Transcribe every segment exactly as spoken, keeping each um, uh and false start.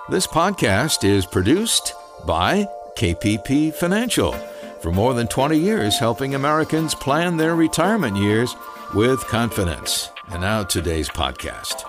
This podcast is produced by K P P Financial. For more than twenty years, helping Americans plan their retirement years with confidence. And now today's podcast.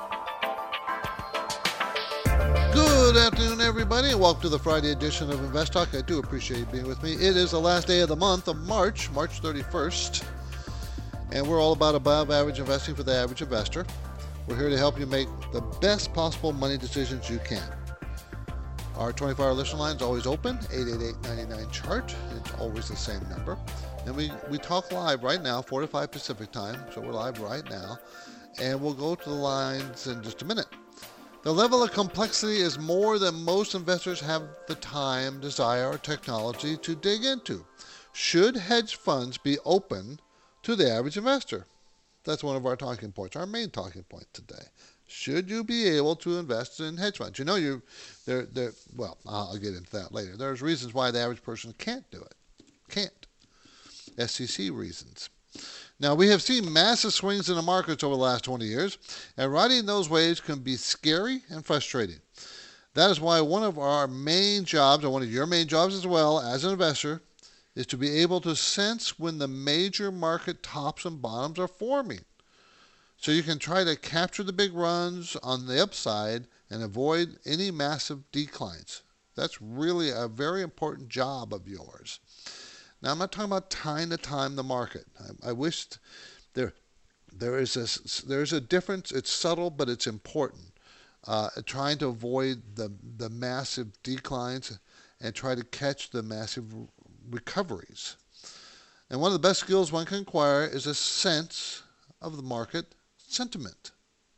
Good afternoon, everybody, and welcome to the Friday edition of Invest Talk. I do appreciate you being with me. It is the last day of the month of March, March thirty-first, and we're all about above average investing for the average investor. We're here to help you make the best possible money decisions you can. Our twenty-four hour listener line is always open, eight eight eight, nine nine, C H A R T. It's always the same number. And we, we talk live right now, four to five Pacific time, so we're live right now. And we'll go to the lines in just a minute. The level of complexity is more than most investors have the time, desire, or technology to dig into. Should hedge funds be open to the average investor? That's one of our talking points, our main talking point today. Should you be able to invest in hedge funds? You know, you, they're, they're, well, I'll get into that later. There's reasons why the average person can't do it. Can't. S E C reasons. Now, we have seen massive swings in the markets over the last twenty years, and riding those waves can be scary and frustrating. That is why one of our main jobs, and one of your main jobs as well as an investor, is to be able to sense when the major market tops and bottoms are forming. So you can try to capture the big runs on the upside and avoid any massive declines. That's really a very important job of yours. Now, I'm not talking about time to time the market. I, I wish there there is a there's a difference. It's subtle, but it's important. Uh, trying to avoid the the massive declines and try to catch the massive recoveries. And one of the best skills one can acquire is a sense of the market sentiment.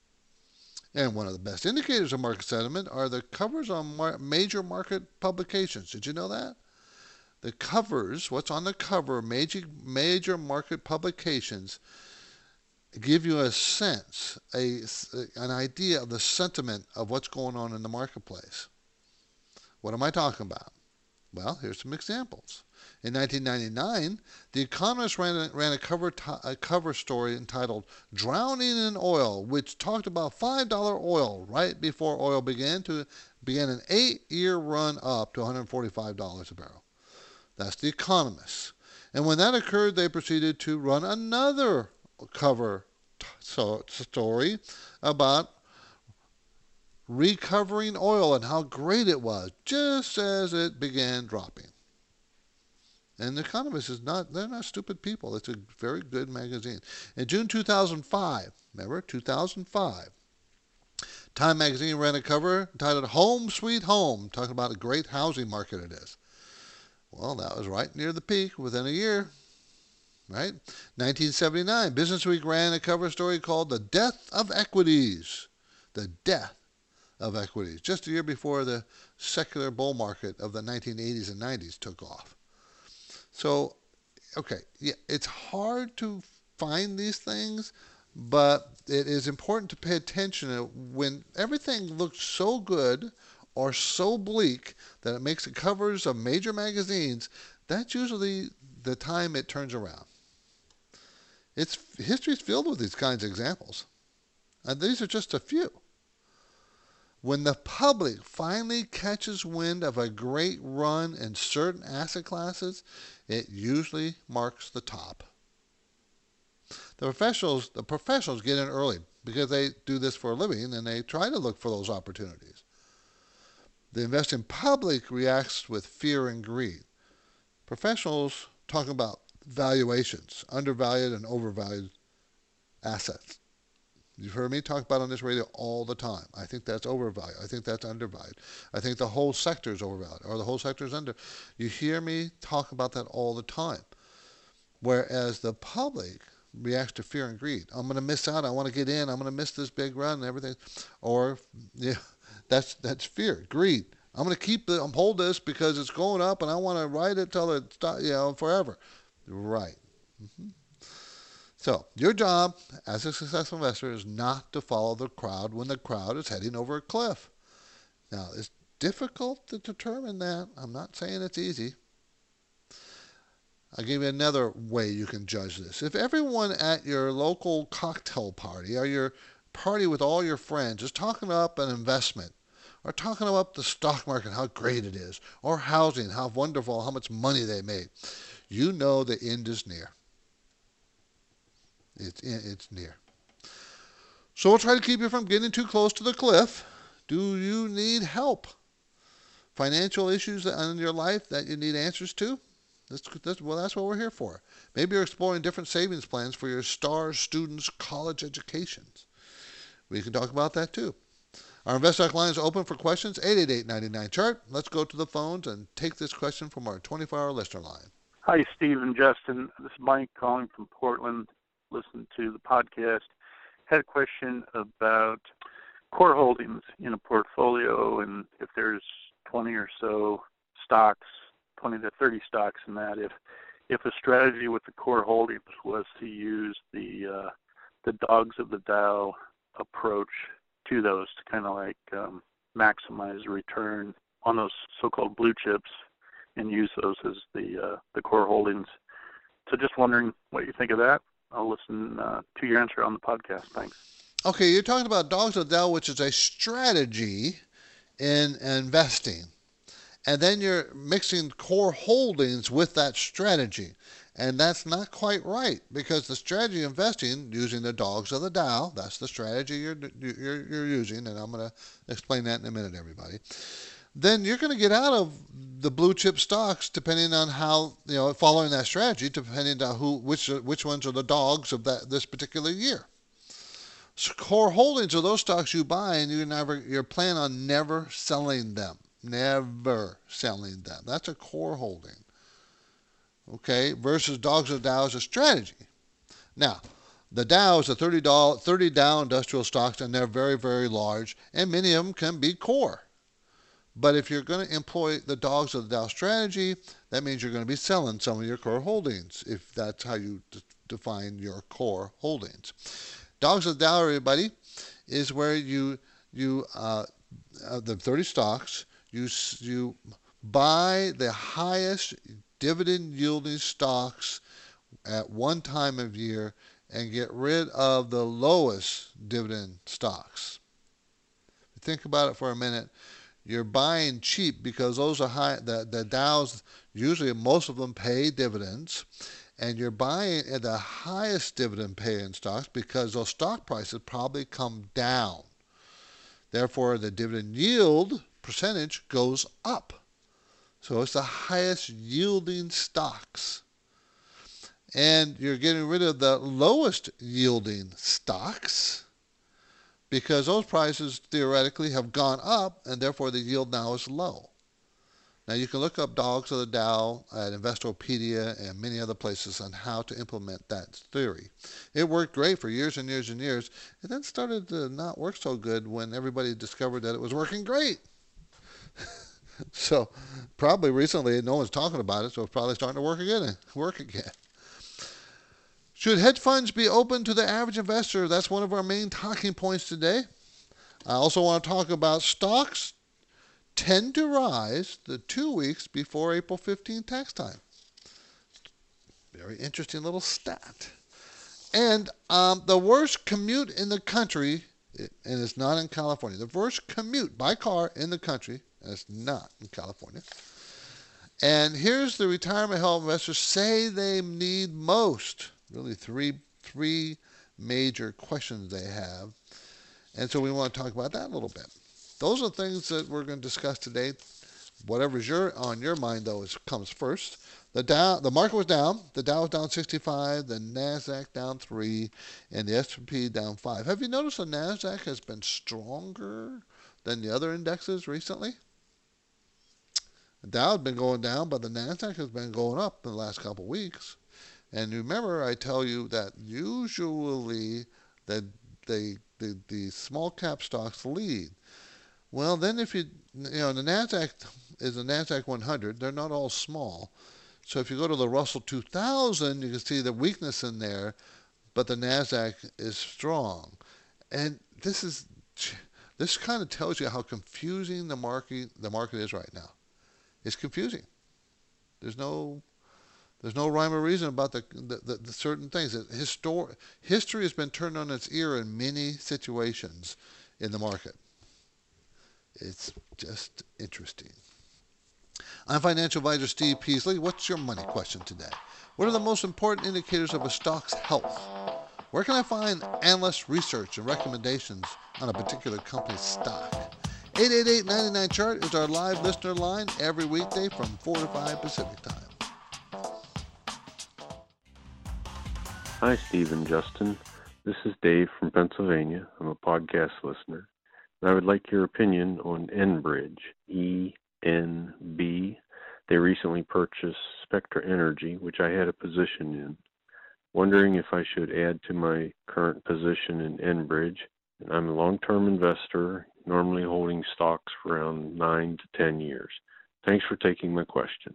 And one of the best indicators of market sentiment are the covers on mar- major market publications. Did you know that? The covers, what's on the cover of major, major market publications, give you a sense, a, an idea of the sentiment of what's going on in the marketplace. What am I talking about? Well, here's some examples. In nineteen ninety-nine, The Economist ran a, ran a, cover, t- a cover story entitled Drowning in Oil, which talked about five dollars oil right before oil began to began an eight-year run up to one hundred forty-five dollars a barrel. That's The Economist. And when that occurred, they proceeded to run another cover t- so, story about recovering oil and how great it was just as it began dropping. And The Economist is not, they're not stupid people. It's a very good magazine. In June two thousand five, remember, two thousand five, Time magazine ran a cover entitled Home Sweet Home, talking about a great housing market it is. Well, that was right near the peak within a year, right? nineteen seventy-nine, Business Week ran a cover story called The Death of Equities. The Death of Equities, just a year before the secular bull market of the nineteen eighties and nineties took off. So, okay, yeah, it's hard to find these things, but it is important to pay attention when everything looks so good or so bleak that it makes the covers of major magazines. That's usually the time it turns around. It's history's filled with these kinds of examples, and these are just a few. When the public finally catches wind of a great run in certain asset classes, it usually marks the top. The professionals, the professionals get in early because they do this for a living and they try to look for those opportunities. The investing public reacts with fear and greed. Professionals talk about valuations, undervalued and overvalued assets. You've heard me talk about on this radio all the time. I think that's overvalued. I think that's undervalued. I think the whole sector is overvalued, or the whole sector is under. You hear me talk about that all the time. Whereas the public reacts to fear and greed. I'm going to miss out. I want to get in. I'm going to miss this big run and everything. Or, yeah, that's that's fear, greed. I'm going to keep the, I'm hold this because it's going up and I want to ride it till it, you know, forever. Right. Mm-hmm. So your job as a successful investor is not to follow the crowd when the crowd is heading over a cliff. Now, it's difficult to determine that. I'm not saying it's easy. I'll give you another way you can judge this. If everyone at your local cocktail party or your party with all your friends is talking up an investment are talking about the stock market, how great it is, or housing, how wonderful, how much money they made, you know the end is near. It's, it's near. So we'll try to keep you from getting too close to the cliff. Do you need help? Financial issues in your life that you need answers to? That's, that's, well, that's what we're here for. Maybe you're exploring different savings plans for your STAR students' college educations. We can talk about that too. Our InvestTalk line is open for questions, eight eight eight, nine nine, chart. Let's go to the phones and take this question from our twenty-four hour listener line. Hi, Steve and Justin. This is Mike calling from Portland. Listen to the podcast. Had a question about core holdings in a portfolio, and if there's twenty or so stocks, twenty to thirty stocks in that, if if a strategy with the core holdings was to use the uh, the dogs of the Dow approach to those to kind of like um, maximize return on those so-called blue chips and use those as the uh, the core holdings. So just wondering what you think of that. I'll listen uh, to your answer on the podcast. Thanks. Okay, you're talking about dogs of the Dow, which is a strategy in investing. And then you're mixing core holdings with that strategy. And that's not quite right, because the strategy investing using the dogs of the Dow, that's the strategy you're, you're, you're using, and I'm going to explain that in a minute, everybody. Then you're going to get out of the blue chip stocks depending on how, you know, following that strategy, depending on who, which, which ones are the dogs of that this particular year. So core holdings are those stocks you buy and you never, you're planning on never selling them. Never selling them. That's a core holding. Okay, versus dogs of the Dow is a strategy. Now, the Dow is a thirty, thirty Dow industrial stocks, and they're very, very large, and many of them can be core. But if you're going to employ the dogs of the Dow strategy, that means you're going to be selling some of your core holdings, if that's how you d- define your core holdings. Dogs of the Dow, everybody, is where you you uh, uh, the thirty stocks. You you buy the highest dividend yielding stocks at one time of year and get rid of the lowest dividend stocks. Think about it for a minute. You're buying cheap because those are high. The, the Dows, usually most of them pay dividends, and you're buying at the highest dividend paying stocks because those stock prices probably come down. Therefore, the dividend yield percentage goes up. So it's the highest yielding stocks. And you're getting rid of the lowest yielding stocks because those prices theoretically have gone up, and therefore the yield now is low. Now you can look up dogs of the Dow at Investopedia and many other places on how to implement that theory. It worked great for years and years and years. It then started to not work so good when everybody discovered that it was working great. So probably recently no one's talking about it, so it's probably starting to work again. Work again. Should hedge funds be open to the average investor? That's one of our main talking points today. I also want to talk about stocks tend to rise the two weeks before April fifteenth tax time. Very interesting little stat. And um, the worst commute in the country, and it's not in California, the worst commute by car in the country, and it's not in California. And here's the retirement health investors say they need most. Really three three major questions they have. And so we want to talk about that a little bit. Those are things that we're going to discuss today. Whatever's your, on your mind, though, is, comes first. The Dow, the market was down. The Dow was down sixty-five, the NASDAQ down three, and the S and P down five. Have you noticed the NASDAQ has been stronger than the other indexes recently? The Dow has been going down, but the NASDAQ has been going up in the last couple of weeks. And remember, I tell you that usually the, the, the, the small cap stocks lead. Well, then if you, you know, the NASDAQ is the NASDAQ one hundred. They're not all small. So if you go to the Russell two thousand, you can see the weakness in there, but the NASDAQ is strong. And this is, this kind of tells you how confusing the market, the market is right now. It's confusing. There's no, there's no rhyme or reason about the, the, the, the certain things. Histor- history has been turned on its ear in many situations in the market. It's just interesting. I'm financial advisor Steve Peasley. What's your money question today? What are the most important indicators of a stock's health? Where can I find analyst research and recommendations on a particular company's stock? eight eight eight, nine nine, chart is our live listener line every weekday from four to five Pacific time. Hi, Steve and Justin. This is Dave from Pennsylvania. I'm a podcast listener, and I would like your opinion on Enbridge, E N B. They recently purchased Spectra Energy, which I had a position in. Wondering if I should add to my current position in Enbridge. And I'm a long-term investor, normally holding stocks for around nine to ten years. Thanks for taking my question.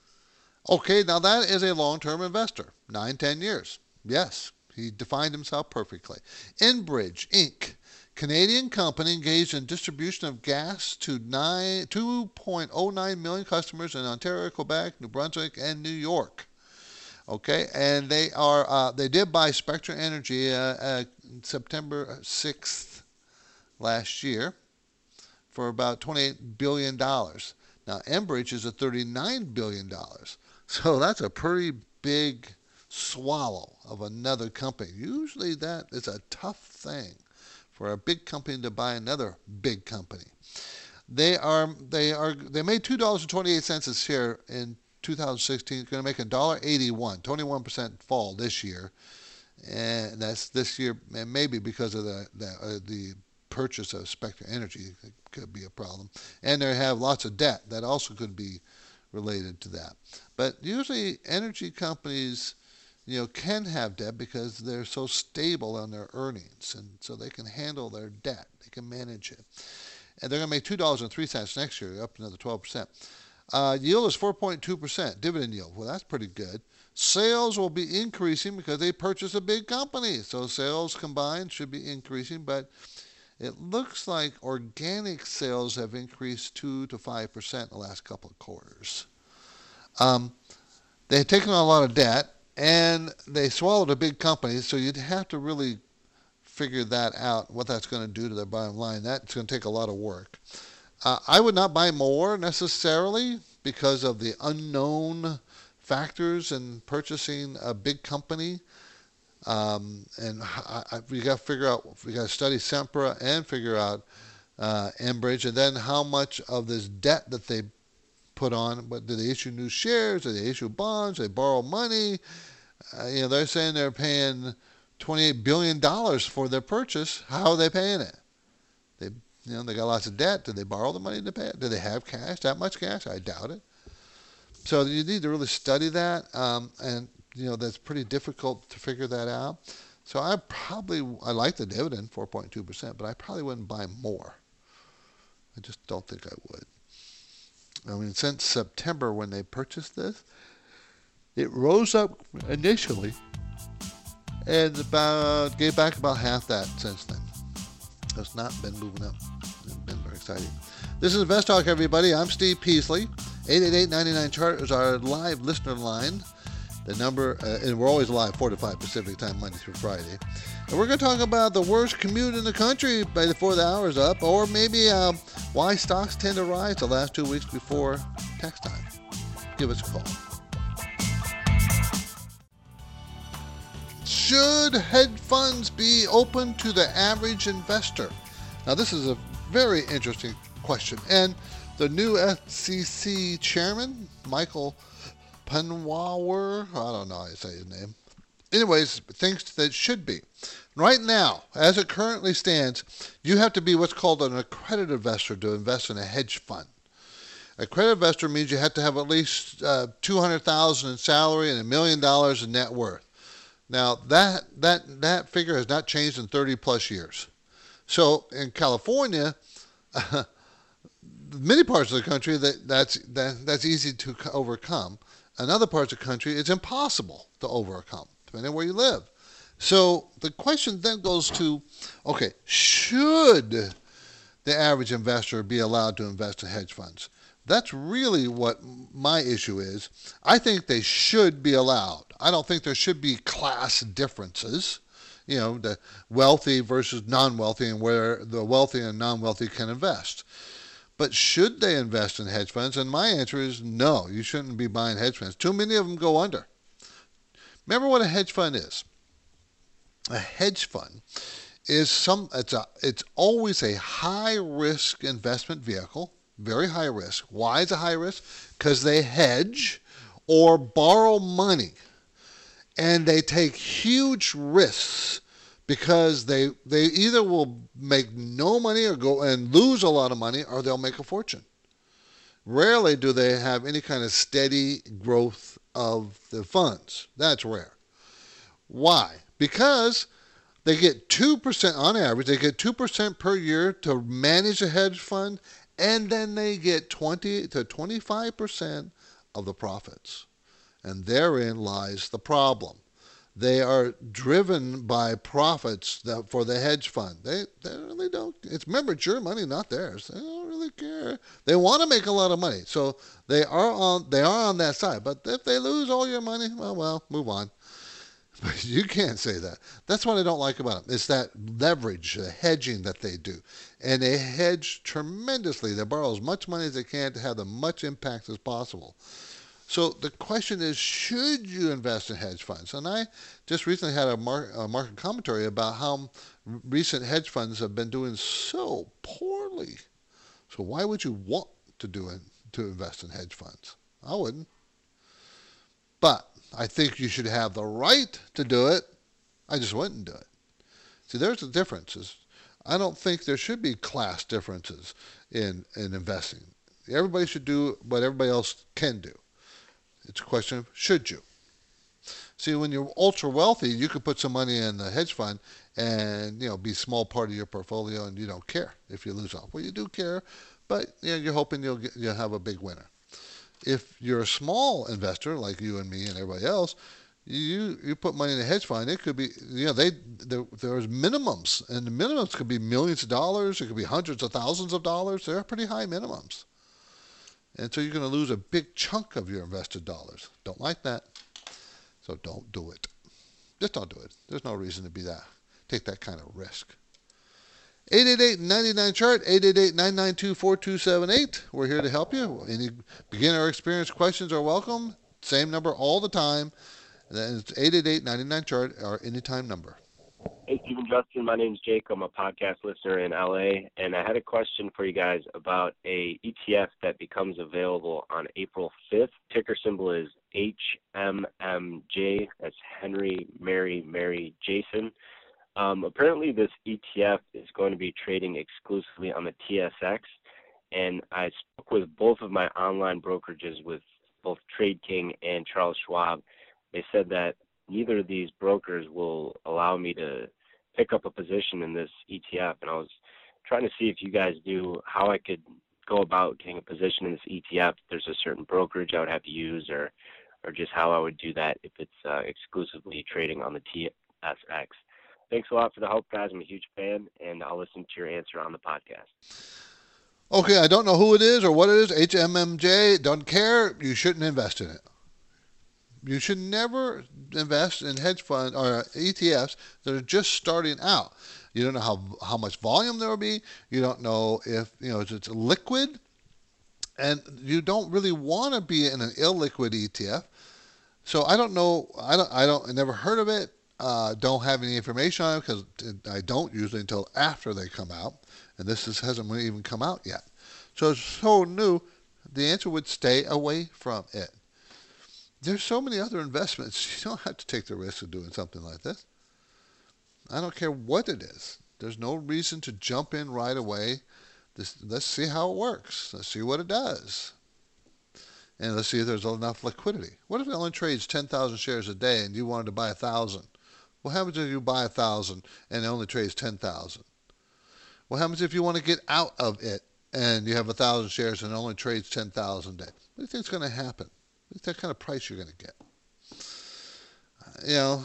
Okay, now that is a long-term investor, nine, ten years. Yes, he defined himself perfectly. Enbridge, Incorporated, Canadian company engaged in distribution of gas to two point oh nine million customers in Ontario, Quebec, New Brunswick, and New York. Okay, and they are uh, they did buy Spectra Energy uh, uh, September sixth last year for about twenty-eight billion dollars. Now, Enbridge is at thirty-nine billion dollars. So that's a pretty big swallow of another company. Usually that is a tough thing for a big company to buy another big company. They are they are they made two dollars and twenty-eight cents a share in two thousand sixteen. It's going to make one dollar eighty-one, twenty-one percent fall this year, and that's this year, and maybe because of the the, uh, the purchase of Spectra Energy, it could be a problem, and they have lots of debt that also could be related to that. But usually, energy companies, you know, can have debt because they're so stable on their earnings, and so they can handle their debt. They can manage it. And they're going to make two dollars and three cents next year, up another twelve percent. Uh, yield is four point two percent, dividend yield. Well, that's pretty good. Sales will be increasing because they purchased a big company. So sales combined should be increasing, but it looks like organic sales have increased two to five percent in the last couple of quarters. Um, they've taken on a lot of debt, and they swallowed a big company, so you'd have to really figure that out, what that's going to do to their bottom line. That's going to take a lot of work. Uh, I would not buy more necessarily because of the unknown factors in purchasing a big company. Um, and I, I, we got to figure out, we got to study Sempra and figure out uh, Enbridge, and then how much of this debt that they put on. But do they issue new shares? Do they issue bonds? Do they borrow money? Uh, you know, they're saying they're paying twenty-eight billion dollars for their purchase. How are they paying it? They, you know, they got lots of debt. Did they borrow the money to pay it? Do they have cash? That much cash? I doubt it. So you need to really study that, um, and you know that's pretty difficult to figure that out. So I probably I like the dividend, four point two percent, but I probably wouldn't buy more. I just don't think I would. I mean, since September when they purchased this, it rose up initially and about gave back about half that since then. It's not been moving up. It's been very exciting. This is Invest Talk, everybody. I'm Steve Peasley. eight eight eight, nine nine, chart is our live listener line. The number, uh, and we're always live four to five Pacific time, Monday through Friday. And we're going to talk about the worst commute in the country by before the hour's up, or maybe um, why stocks tend to rise the last two weeks before tax time. Give us a call. Should hedge funds be open to the average investor? Now, this is a very interesting question. And the new S E C chairman, Michael Penwauer, I don't know how to say his name, anyways, thinks that it should be. Right now, as it currently stands, you have to be what's called an accredited investor to invest in a hedge fund. Accredited investor means you have to have at least uh, two hundred thousand dollars in salary and a million dollars in net worth. Now, that that that figure has not changed in thirty plus years. So in California, uh, many parts of the country, that that's that, that's easy to overcome. In other parts of the country, it's impossible to overcome, depending on where you live. So the question then goes to, okay, should the average investor be allowed to invest in hedge funds? That's really what my issue is. I think they should be allowed. I don't think there should be class differences, you know, the wealthy versus non-wealthy and where the wealthy and non-wealthy can invest. But should they invest in hedge funds? And my answer is no, you shouldn't be buying hedge funds. Too many of them go under. Remember what a hedge fund is. A hedge fund is some it's a it's always a high risk investment vehicle, very high risk. Why is it high risk? Because they hedge or borrow money, and they take huge risks because they they either will make no money or go and lose a lot of money, or they'll make a fortune. Rarely do they have any kind of steady growth of the funds. That's rare. Why? Because they get two percent on average, they get two percent per year to manage a hedge fund, and then they get twenty to twenty-five percent of the profits. And therein lies the problem. They are driven by profits that, for the hedge fund. They they really don't. It's remember, it's your money, not theirs. They don't really care. They want to make a lot of money, so they are on they are on that side. But if they lose all your money, well, well, move on. But you can't say that. That's what I don't like about them. It's that leverage, the hedging that they do, and they hedge tremendously. They borrow as much money as they can to have the much impact as possible. So the question is, should you invest in hedge funds? And I just recently had a, mar- a market commentary about how recent hedge funds have been doing so poorly. So why would you want to do it, to invest in hedge funds? I wouldn't. But I think you should have the right to do it. I just wouldn't do it. See, there's the differences. I don't think there should be class differences in, in investing. Everybody should do what everybody else can do. It's a question of should you. See, when you're ultra wealthy, you could put some money in the hedge fund and, you know, be a small part of your portfolio, and you don't care if you lose off. Well, you do care, but you know, you're hoping you'll get, you'll have a big winner. If you're a small investor like you and me and everybody else, you you put money in a hedge fund, it could be, you know, they there, there's minimums, and the minimums could be millions of dollars. It could be hundreds of thousands of dollars. They're pretty high minimums. And so you're going to lose a big chunk of your invested dollars. Don't like that. So don't do it. Just don't do it. There's no reason to be that. Take that kind of risk. eight eight eight, nine nine, chart, eight eight eight, nine nine two, four two seven eight. We're here to help you. Any beginner or experienced questions are welcome. Same number all the time. And then it's eight eight eight, nine nine, chart, our anytime number. Hey, Stephen, Justin. My name's Jake. I'm a podcast listener in L A, and I had a question for you guys about a E T F that becomes available on April fifth. Ticker symbol is H M M J. That's Henry, Mary, Mary, Jason. Um, apparently, this E T F is going to be trading exclusively on the T S X, and I spoke with both of my online brokerages, with both TradeKing and Charles Schwab. They said that neither of these brokers will allow me to pick up a position in this E T F, and I was trying to see if you guys knew how I could go about getting a position in this E T F. If there's a certain brokerage I would have to use, or or just how I would do that if it's uh, exclusively trading on the T S X. Thanks a lot for the help, guys. I'm a huge fan, and I'll listen to your answer on the podcast. Okay, I don't know who it is or what it is. H M M J, don't care. You shouldn't invest in it. You should never invest in hedge funds or E T Fs that are just starting out. You don't know how how much volume there will be. You don't know if, you know, it's liquid, and you don't really want to be in an illiquid E T F. So I don't know. I don't. I don't. I never heard of it. Uh, don't have any information on it because I don't usually until after they come out, and this is, hasn't even come out yet. So it's so new. The answer would stay away from it. There's so many other investments. You don't have to take the risk of doing something like this. I don't care what it is. There's no reason to jump in right away. This, let's see how it works. Let's see what it does. And let's see if there's enough liquidity. What if it only trades ten thousand shares a day and you wanted to buy one thousand? What happens if you buy one thousand and it only trades ten thousand? What happens if you want to get out of it and you have one thousand shares and it only trades ten thousand a day? What do you think is going to happen? What's that kind of price you're going to get? Uh, you know,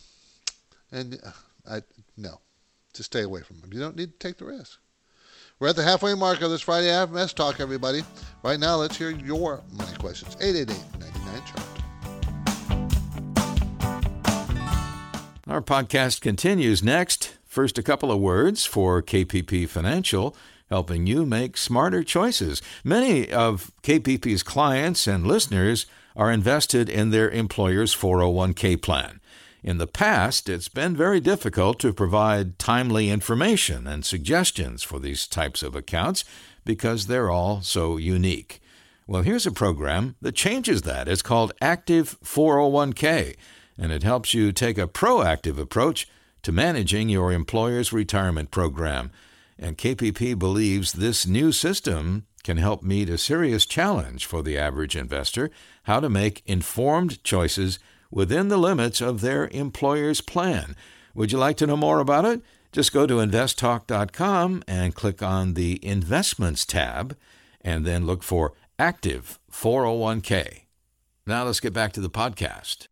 and I no, just stay away from them. You don't need to take the risk. We're at the halfway mark of this Friday F M S Talk, everybody. Right now, let's hear your money questions. eight eight eight, nine nine, chart. Our podcast continues next. First, a couple of words for K P P Financial. helping you make smarter choices. Many of K P P's clients and listeners are invested in their employer's four oh one k plan. In the past, it's been very difficult to provide timely information and suggestions for these types of accounts because they're all so unique. Well, here's a program that changes that. It's called Active four oh one k, and it helps you take a proactive approach to managing your employer's retirement program. And K P P believes this new system can help meet a serious challenge for the average investor: how to make informed choices within the limits of their employer's plan. Would you like to know more about it? Just go to invest talk dot com and click on the Investments tab, and then look for Active four oh one k. Now let's get back to the podcast.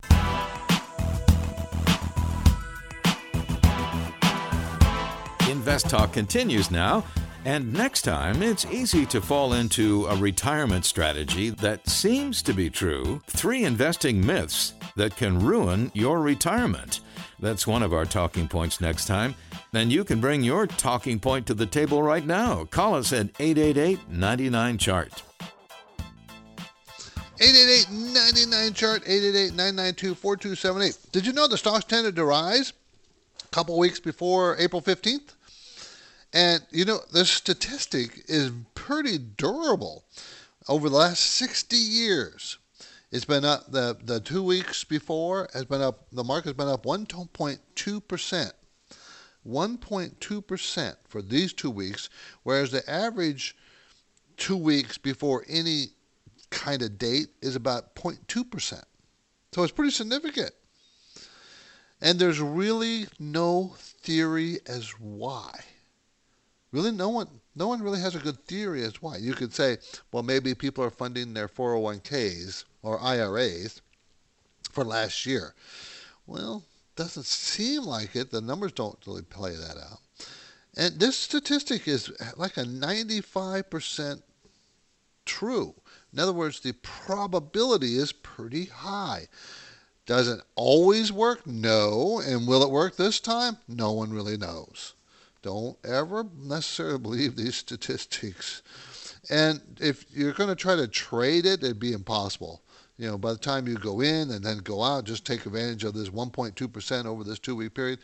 Invest Talk continues now, and next time it's easy to fall into a retirement strategy that seems to be true. Three investing myths that can ruin your retirement. That's one of our talking points next time. And you can bring your talking point to the table right now. Call us at eight eight eight, nine nine, chart. eight eight eight, nine nine, chart, eight eight eight, nine nine two, four two seven eight. Did you know the stocks tended to rise a couple weeks before April fifteenth? And, you know, the statistic is pretty durable. Over the last sixty years, it's been up, the, the two weeks before has been up, the market's been up one point two percent. one point two percent for these two weeks, whereas the average two weeks before any kind of date is about zero point two percent. So it's pretty significant. And there's really no theory as why. Really, no one no one really has a good theory as why. You could say, well, maybe people are funding their four oh one k's or I R As for last year. Well, doesn't seem like it. The numbers don't really play that out. And this statistic is like a ninety-five percent true. In other words, the probability is pretty high. Does it always work? No. And will it work this time? No one really knows. Don't ever necessarily believe these statistics. And if you're going to try to trade it, it'd be impossible. You know, by the time you go in and then go out, just take advantage of this one point two percent over this two-week period,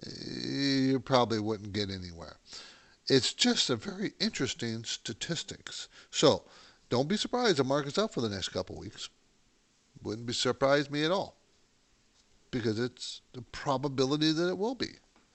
you probably wouldn't get anywhere. It's just a very interesting statistics. So don't be surprised the market's up for the next couple of weeks. Wouldn't be surprised me at all, because it's the probability that it will be.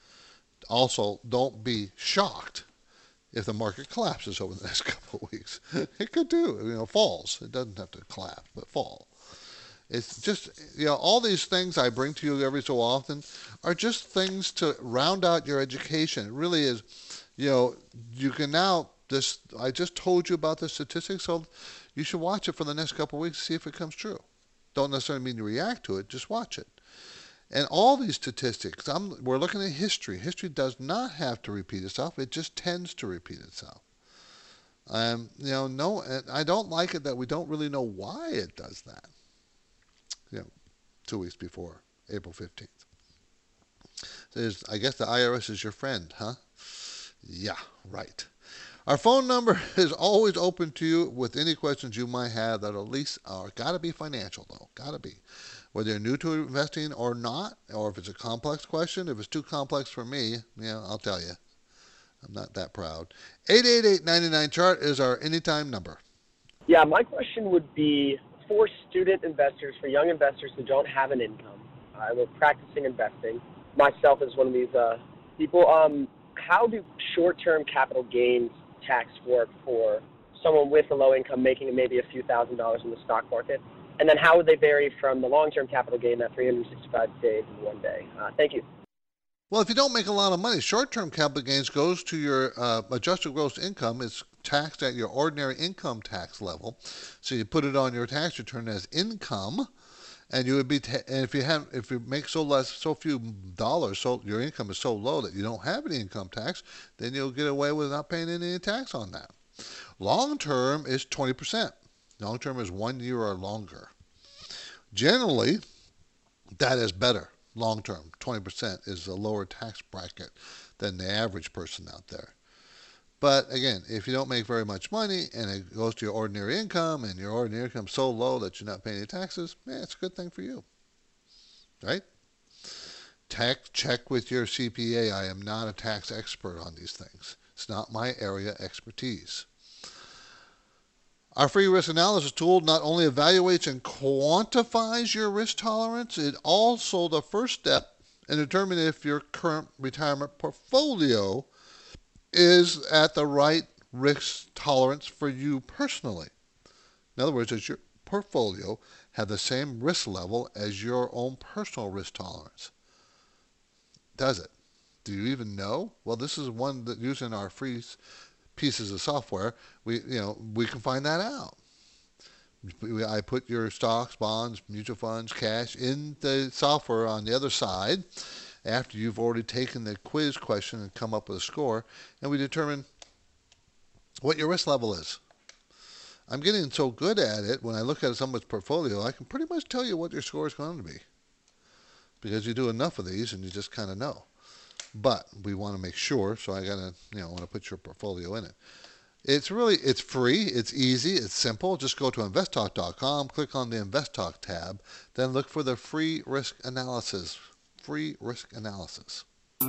Also, don't be shocked if the market collapses over the next couple of weeks. It could do, you know, falls. It doesn't have to collapse, but fall. It's just, you know, all these things I bring to you every so often are just things to round out your education. It really is, you know, you can now, this, I just told you about the statistics, so you should watch it for the next couple of weeks to see if it comes true. Don't necessarily mean you react to it, just watch it. And all these statistics, I'm, we're looking at history. History does not have to repeat itself. It just tends to repeat itself. Um, you know, no, I don't like it that we don't really know why it does that. You know, two weeks before April fifteenth. There's, I guess the I R S is your friend, huh? Yeah, right. Our phone number is always open to you with any questions you might have that at least are got to be financial, though. Got to be. Whether you're new to investing or not, or if it's a complex question. If it's too complex for me, yeah, I'll tell you. I'm not that proud. eight eight eight, nine nine, chart is our anytime number. Yeah, my question would be for student investors, for young investors who don't have an income. I was practicing investing. Myself as one of these uh, people. Um, how do short-term capital gains tax work for someone with a low income making maybe a few thousand dollars in the stock market? And then how would they vary from the long-term capital gain, that three hundred sixty-five days in one day? Uh, thank you. Well, if you don't make a lot of money, short-term capital gains goes to your uh, adjusted gross income. It's taxed at your ordinary income tax level. So you put it on your tax return as income, and you would be. Ta- and if you have, if you make so less, so few dollars, so your income is so low that you don't have any income tax, then you'll get away with not paying any tax on that. Long-term is twenty percent. Long-term is one year or longer. Generally, that is better. Long-term, twenty percent is a lower tax bracket than the average person out there. But again, if you don't make very much money and it goes to your ordinary income and your ordinary income is so low that you're not paying any taxes, man, it's a good thing for you. Right? Tax check with your C P A. I am not a tax expert on these things. It's not my area expertise. Our free risk analysis tool not only evaluates and quantifies your risk tolerance, it also the first step in determining if your current retirement portfolio is at the right risk tolerance for you personally. In other words, does your portfolio have the same risk level as your own personal risk tolerance? Does it? Do you even know? Well, this is one that using our free pieces of software, we you know we can find that out. I put your stocks, bonds, mutual funds, cash in the software on the other side after you've already taken the quiz question and come up with a score, and we determine what your risk level is. I'm getting so good at it, when I look at someone's portfolio, I can pretty much tell you what your score is going to be, because you do enough of these and you just kind of know. But we want to make sure, so I gotta, you know, want to put your portfolio in it. It's really, it's free, it's easy, it's simple. Just go to invest talk dot com, click on the InvestTalk tab, then look for the free risk analysis. Free risk analysis.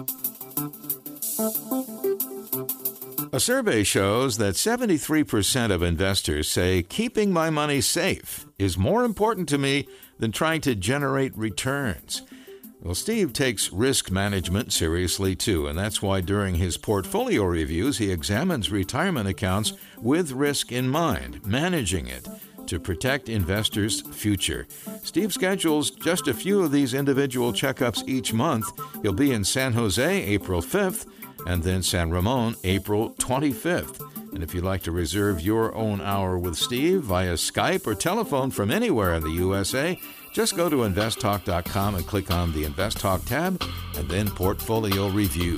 A survey shows that seventy-three percent of investors say keeping my money safe is more important to me than trying to generate returns. Well, Steve takes risk management seriously too, and that's why during his portfolio reviews, he examines retirement accounts with risk in mind, managing it to protect investors' future. Steve schedules just a few of these individual checkups each month. He'll be in San Jose April fifth, and then San Ramon April twenty-fifth. And if you'd like to reserve your own hour with Steve via Skype or telephone from anywhere in the U S A, just go to invest talk dot com and click on the InvestTalk tab and then Portfolio Review.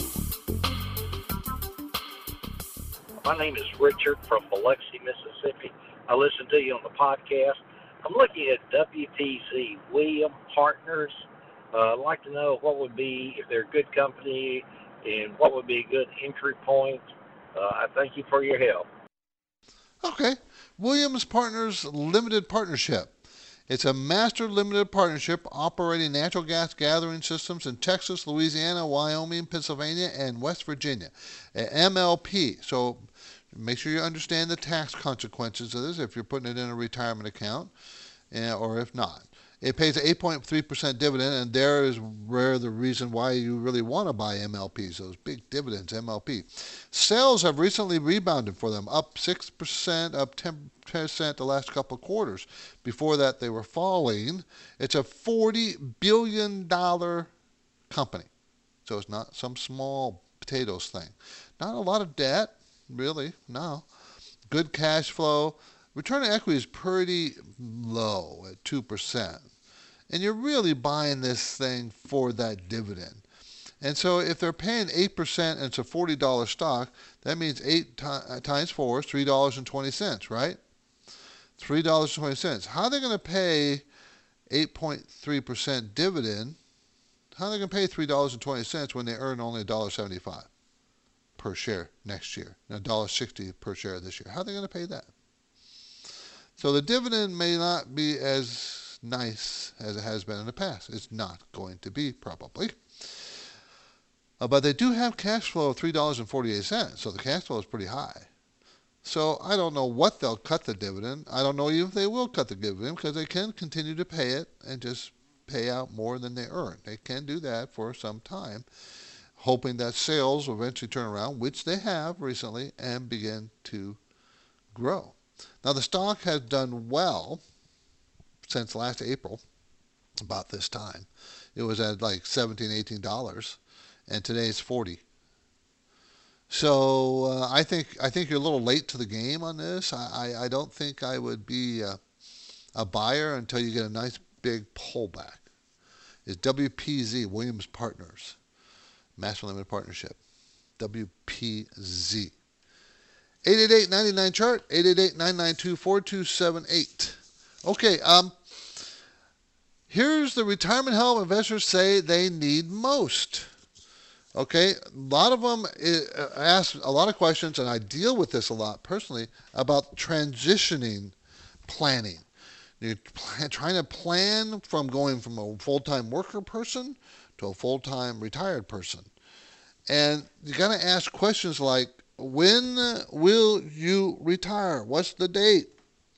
My name is Richard from Biloxi, Mississippi. I listen to you on the podcast. I'm looking at W P C, Williams Partners. Uh, I'd like to know what would be, if they're a good company, and what would be a good entry point. Uh, I thank you for your help. Okay. Williams Partners Limited Partnership. It's a master limited partnership operating natural gas gathering systems in Texas, Louisiana, Wyoming, Pennsylvania, and West Virginia. M L P. So make sure you understand the tax consequences of this if you're putting it in a retirement account, or if not. It pays an eight point three percent dividend, and there is where the reason why you really want to buy M L Ps, those big dividends, M L P. Sales have recently rebounded for them, up six percent, up ten percent the last couple of quarters. Before that, they were falling. It's a forty billion dollars company, so it's not some small potatoes thing. Not a lot of debt, really, no. Good cash flow. Return on equity is pretty low at two percent. And you're really buying this thing for that dividend. And so if they're paying eight percent and it's a forty dollars stock, that means eight t- times four is three dollars and twenty cents, right? three dollars and twenty cents. How are they going to pay eight point three percent dividend? How are they going to pay three dollars and twenty cents when they earn only one dollar and seventy-five cents per share next year, and one dollar and sixty cents per share this year? How are they going to pay that? So the dividend may not be as nice as it has been in the past. It's not going to be, probably. Uh, but they do have cash flow of three dollars and forty-eight cents, so the cash flow is pretty high. So I don't know what they'll cut the dividend. I don't know even if they will cut the dividend, because they can continue to pay it and just pay out more than they earn. They can do that for some time, hoping that sales will eventually turn around, which they have recently, and begin to grow. Now, the stock has done well since last April, about this time. It was at like seventeen dollars, eighteen dollars, and today it's forty dollars. So uh, I think I think you're a little late to the game on this. I, I, I don't think I would be a, a buyer until you get a nice big pullback. It's W P Z, Williams Partners, Master Limited Partnership, W P Z. eight eight eight, nine nine, chart, eight eight eight, nine nine two, four two seven eight. Okay, um, here's the retirement help investors say they need most. Okay, a lot of them ask a lot of questions, and I deal with this a lot personally about transitioning planning. You're plan, trying to plan from going from a full-time worker person to a full-time retired person. And you got to ask questions like, when will you retire? What's the date?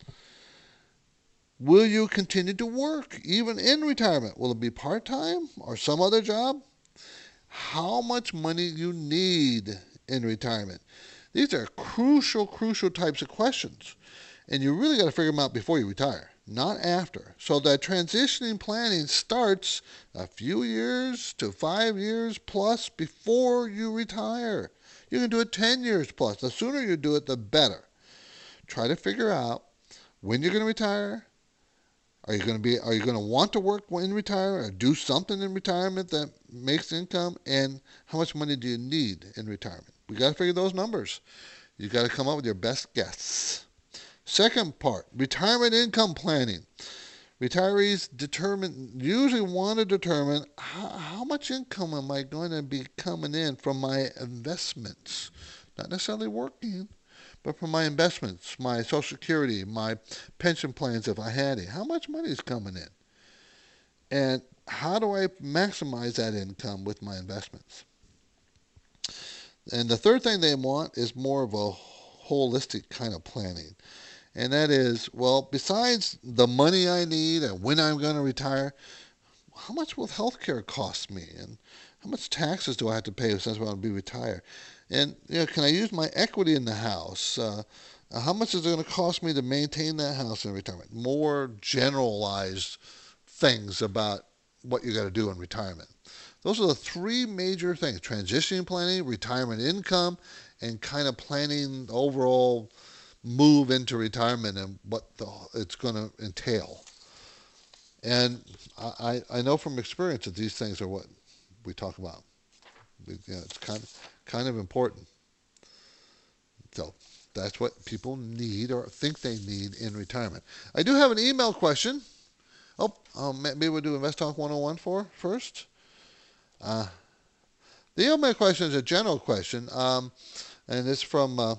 Will you continue to work even in retirement? Will it be part-time or some other job? How much money you need in retirement? These are crucial, crucial types of questions. And you really got to figure them out before you retire, not after. So that transitioning planning starts a few years to five years plus before you retire. You can do it ten years plus. The sooner you do it, the better. Try to figure out when you're going to retire. Are you going to be? Are you going to want to work in retirement or do something in retirement that makes income? And how much money do you need in retirement? We got to figure those numbers. You got to come up with your best guess. Second part, retirement income planning. Retirees determine usually want to determine how, how much income am I going to be coming in from my investments, not necessarily working, but from my investments, my Social Security, my pension plans if I had it. How much money is coming in? And how do I maximize that income with my investments? And the third thing they want is more of a holistic kind of planning. And that is, well, besides the money I need and when I'm going to retire, how much will healthcare cost me? And how much taxes do I have to pay since I'm going to be retired? And, you know, can I use my equity in the house? Uh, how much is it going to cost me to maintain that house in retirement? More generalized things about what you got to do in retirement. Those are the three major things: transition planning, retirement income, and kind of planning the overall move into retirement and what the, it's going to entail. And I, I know from experience that these things are what we talk about. You know, it's kind of, kind of important. So that's what people need or think they need in retirement. I do have an email question. Oh, um, maybe we'll do Invest Talk one oh one for first. Uh, the email question is a general question, um, and it's from uh,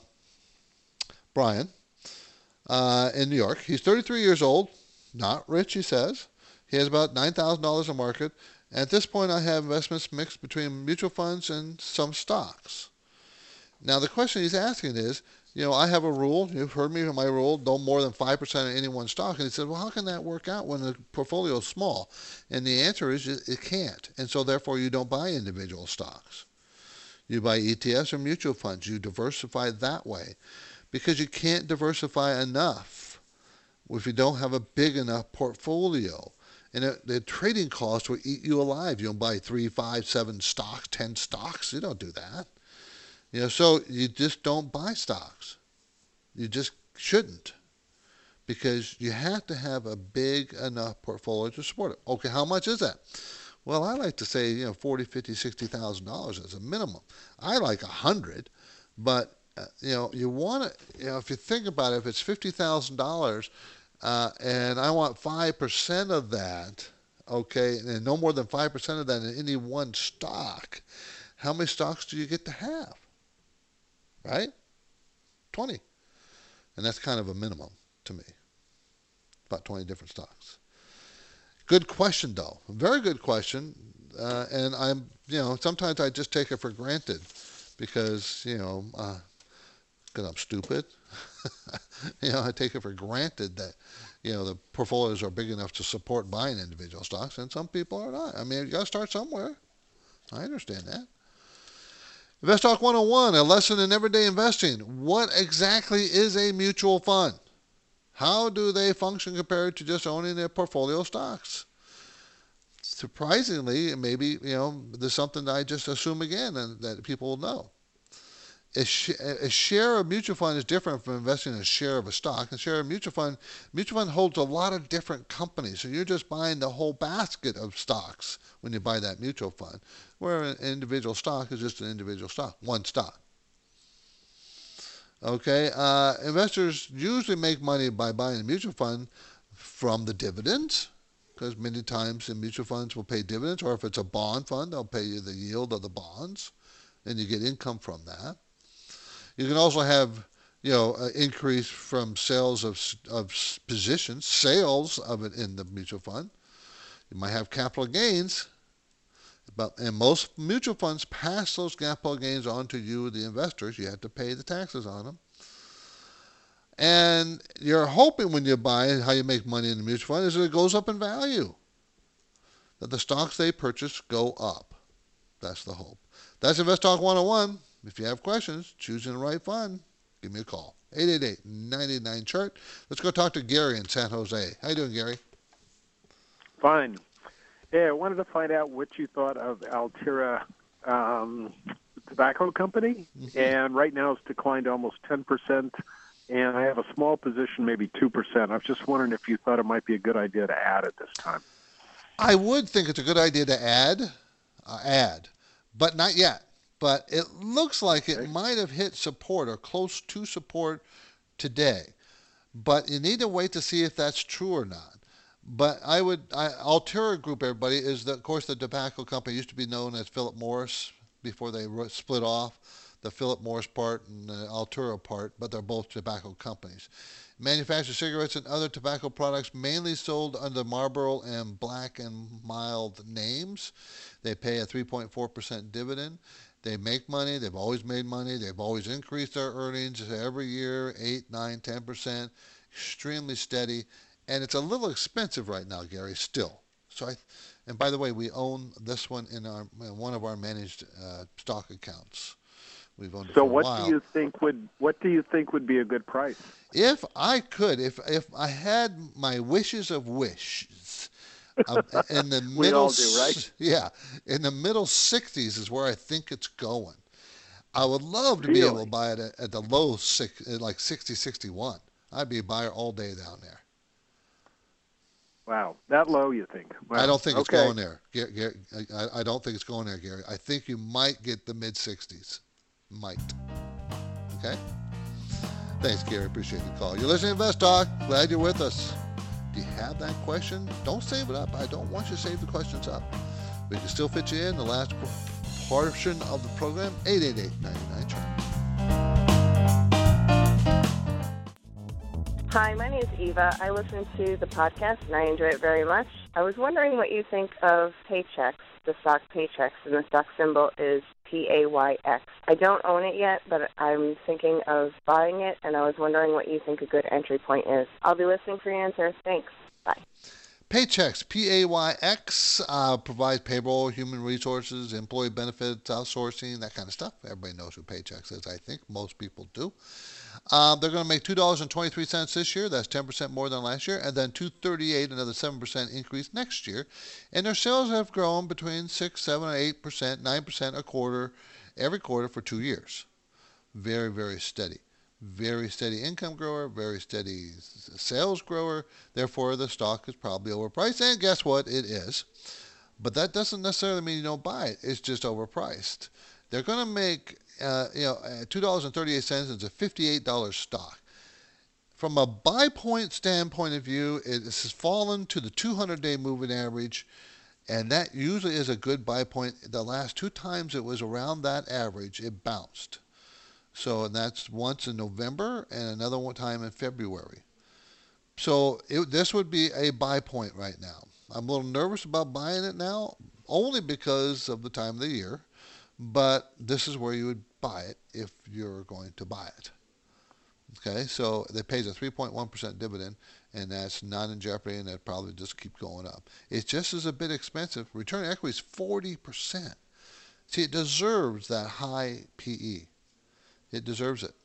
Brian uh, in New York. He's thirty-three years old, not rich, he says. He has about nine thousand dollars in market. At this point, I have investments mixed between mutual funds and some stocks. Now, the question he's asking is, you know, I have a rule. You've heard me of my rule, no more than five percent of any one stock. And he said, well, how can that work out when the portfolio is small? And the answer is it can't. And so, therefore, you don't buy individual stocks. You buy E T Fs or mutual funds. You diversify that way because you can't diversify enough if you don't have a big enough portfolio. And it, the trading costs will eat you alive. You don't buy three, five, seven stocks, ten stocks. You don't do that. You know, so you just don't buy stocks. You just shouldn't, because you have to have a big enough portfolio to support it. Okay, how much is that? Well, I like to say, you know, forty, fifty, sixty thousand dollars as a minimum. I like a hundred, but uh, you know, you want to, you know, if you think about it, if it's fifty thousand dollars. Uh, and I want five percent of that, okay, and no more than five percent of that in any one stock. How many stocks do you get to have? Right? twenty. And that's kind of a minimum to me. About twenty different stocks. Good question, though. Very good question. Uh, and I'm, you know, sometimes I just take it for granted because, you know, uh, because I'm stupid. You know, I take it for granted that, you know, the portfolios are big enough to support buying individual stocks, and some people are not. I mean, you got to start somewhere. I understand that. Invest Talk one oh one, a lesson in everyday investing. What exactly is a mutual fund? How do they function compared to just owning a portfolio of stocks? Surprisingly, maybe, you know, there's something that I just assume again and that people will know. A, sh- a share of mutual fund is different from investing in a share of a stock. A share of mutual fund, mutual fund holds a lot of different companies. So you're just buying the whole basket of stocks when you buy that mutual fund, where an individual stock is just an individual stock, one stock. Okay, uh, investors usually make money by buying a mutual fund from the dividends, because many times in mutual funds will pay dividends, or if it's a bond fund, they'll pay you the yield of the bonds, and you get income from that. You can also have, you know, an increase from sales of of positions, sales of it in the mutual fund. You might have capital gains, but and most mutual funds pass those capital gains on to you, the investors. You have to pay the taxes on them. And you're hoping when you buy, how you make money in the mutual fund is that it goes up in value, that the stocks they purchase go up. That's the hope. That's Invest Talk one oh one. If you have questions, choosing the right fund, give me a call. eight eight eight, nine eight nine, chart. Let's go talk to Gary in San Jose. How you doing, Gary? Fine. Yeah, I wanted to find out what you thought of Altria um, Tobacco Company. Mm-hmm. And right now it's declined almost ten percent. And I have a small position, maybe two percent. I was just wondering if you thought it might be a good idea to add at this time. I would think it's a good idea to add, uh, add, but not yet. But it looks like it okay. might have hit support or close to support today. But you need to wait to see if that's true or not. But I would, I, Altria Group, everybody, is, the, of course, the tobacco company. Used to be known as Philip Morris before they split off. The Philip Morris part and the Altria part, but they're both tobacco companies. Manufacture cigarettes and other tobacco products mainly sold under Marlboro and Black and Mild names. They pay a three point four percent dividend. They make money. They've always made money. They've always increased their earnings every year, eight, nine, ten percent. Extremely steady. And it's a little expensive right now, Gary, still. So I, and by the way, we own this one in our in one of our managed uh, stock accounts. We've owned it so for a what while. do you think would what do you think would be a good price? If I could, if if I had my wishes of wishes, um, in the middle, we all do, right? Yeah, in the middle sixties is where I think it's going. I would love to really? be able to buy it at, at the low six, like sixty, sixty-one. I'd be a buyer all day down there. Wow, that low you think? Wow. I don't think it's okay. going there. Gary, Gary, I, I don't think it's going there, Gary. I think you might get the mid sixties. Might. Okay? Thanks, Gary. Appreciate the call. You're listening to Invest Talk. Glad you're with us. Do you have that question? Don't save it up. I don't want you to save the questions up. We can still fit you in the last portion of the program. eight eight eight, nine nine, chart. Hi, my name is Eva. I listen to the podcast, and I enjoy it very much. I was wondering what you think of Paychex, the stock Paychex, and the stock symbol is P A Y X. I don't own it yet, but I'm thinking of buying it, and I was wondering what you think a good entry point is. I'll be listening for your answer. Thanks. Bye. Paychex, P A Y X, uh, provides payroll, human resources, employee benefits, outsourcing, that kind of stuff. Everybody knows who Paychex is, I think. Most people do. Uh, they're going to make two dollars and twenty-three cents this year. That's ten percent more than last year. And then two dollars and thirty-eight cents, another seven percent increase next year. And their sales have grown between six, seven, eight percent, nine percent a quarter, every quarter for two years. Very, very steady. Very steady income grower, very steady sales grower. Therefore, the stock is probably overpriced. And guess what? It is. But that doesn't necessarily mean you don't buy it. It's just overpriced. They're going to make, uh, you know, two dollars and thirty-eight cents is a fifty-eight dollars stock. From a buy point standpoint of view, it has fallen to the two hundred day moving average, and that usually is a good buy point. The last two times it was around that average, it bounced. So, and that's once in November and another one time in February. So it, this would be a buy point right now. I'm a little nervous about buying it now, only because of the time of the year. But this is where you would buy it if you're going to buy it. Okay, so it pays a three point one percent dividend, and that's not in jeopardy, and that probably just keep going up. It just is a bit expensive. Return on equity is forty percent. See, it deserves that high P E. It deserves it.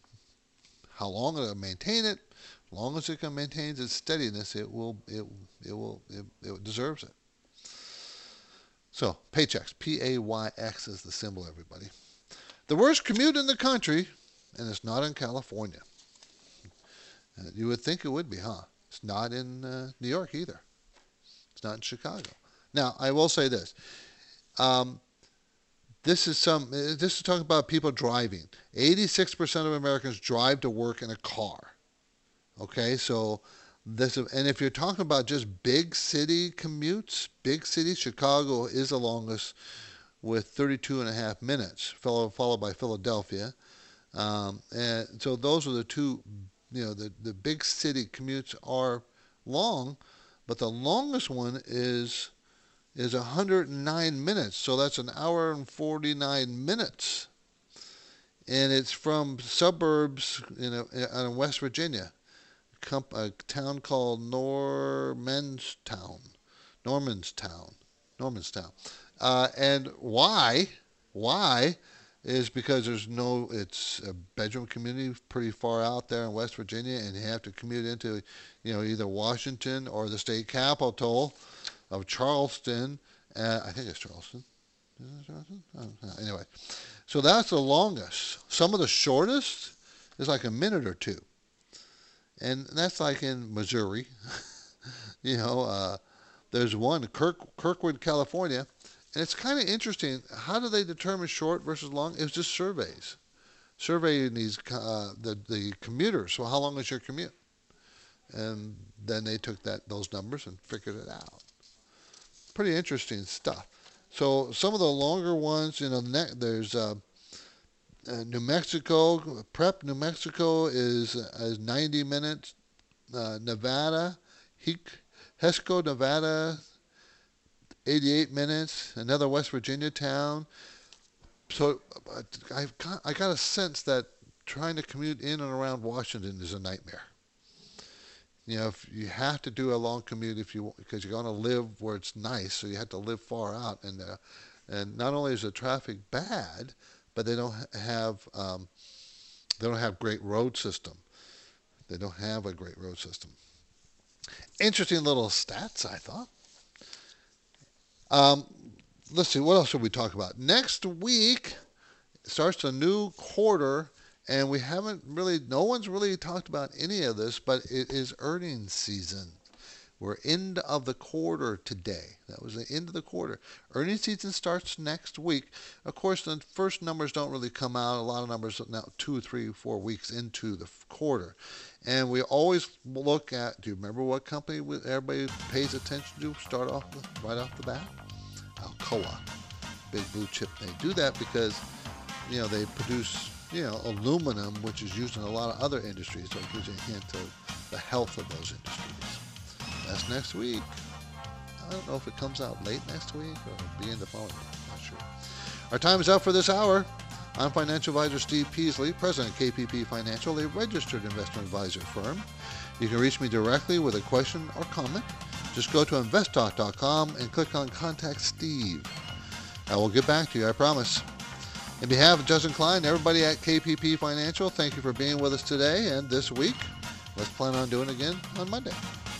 How long it'll maintain it? As long as it can maintain its steadiness, it will. It it will. It, it deserves it. So, Paychex, P A Y X is the symbol, everybody. The worst commute in the country, and it's not in California. Uh, you would think it would be, huh? It's not in uh, New York either. It's not in Chicago. Now, I will say this. Um, this is some. This is talking about people driving. eighty-six percent of Americans drive to work in a car. Okay, so This, and if you're talking about just big city commutes, big city, Chicago is the longest with thirty-two and a half minutes, followed, followed by Philadelphia. Um, and so those are the two, you know, the, the big city commutes are long, but the longest one is is one hundred nine minutes. So that's an hour and forty-nine minutes. And it's from suburbs in, a, in West Virginia, a town called Normanstown. Normanstown. Normanstown. Uh, and why? Why is because there's no, it's a bedroom community pretty far out there in West Virginia, and you have to commute into, you know, either Washington or the state capital of Charleston. Uh, I think it's Charleston. Is it Charleston? Oh, anyway, so that's the longest. Some of the shortest is like a minute or two. And that's like in Missouri. you know, uh, there's one, Kirk, Kirkwood, California. And it's kind of interesting. How do they determine short versus long? It was just surveys. Surveying these uh, the the commuters. So how long is your commute? And then they took that those numbers and figured it out. Pretty interesting stuff. So some of the longer ones, you know, ne- there's uh, uh, New Mexico. Prep, New Mexico is uh, is ninety minutes. Uh, Nevada, Hesco, Nevada, eighty-eight minutes. Another West Virginia town. So I've got, I got a sense that trying to commute in and around Washington is a nightmare. You know, if you have to do a long commute if you because you're going to live where it's nice, so you have to live far out, and uh, and not only is the traffic bad, but they don't have um, they don't have great road system. They don't have a great road system. Interesting little stats, I thought. Um, let's see, what else should we talk about? Next week starts a new quarter, and we haven't really, no one's really talked about any of this, but it is earnings season. We're end of the quarter today. That was the end of the quarter. Earnings season starts next week. Of course, the first numbers don't really come out. A lot of numbers now two, three, four weeks into the quarter. And we always look at, do you remember what company everybody pays attention to start off with, right off the bat? Alcoa, big blue chip. They do that because, you know, they produce, you know, aluminum, which is used in a lot of other industries. So it gives you a hint of the health of those industries. That's next week. I don't know if it comes out late next week or beginning the following week. I'm not sure. Our time is up for this hour. I'm financial advisor Steve Peasley, president of K P P Financial, a registered investment advisor firm. You can reach me directly with a question or comment. Just go to invest talk dot com and click on Contact Steve. I will get back to you, I promise. On behalf of Justin Klein, everybody at K P P Financial, thank you for being with us today and this week. Let's plan on doing it again on Monday.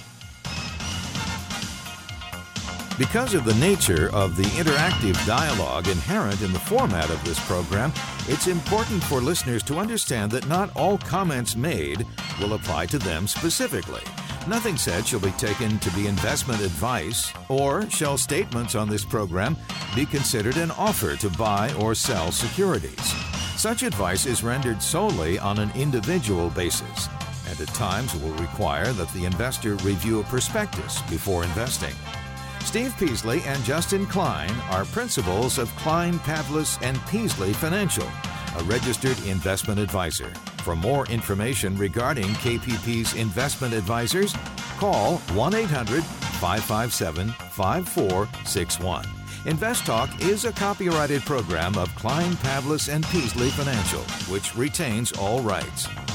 Because of the nature of the interactive dialogue inherent in the format of this program, it's important for listeners to understand that not all comments made will apply to them specifically. Nothing said shall be taken to be investment advice, or shall statements on this program be considered an offer to buy or sell securities. Such advice is rendered solely on an individual basis, and at times will require that the investor review a prospectus before investing. Steve Peasley and Justin Klein are principals of Klein, Pavlis and Peasley Financial, a registered investment advisor. For more information regarding K P P's investment advisors, call one eight hundred, five five seven, five four six one. Invest Talk is a copyrighted program of Klein, Pavlis and Peasley Financial, which retains all rights.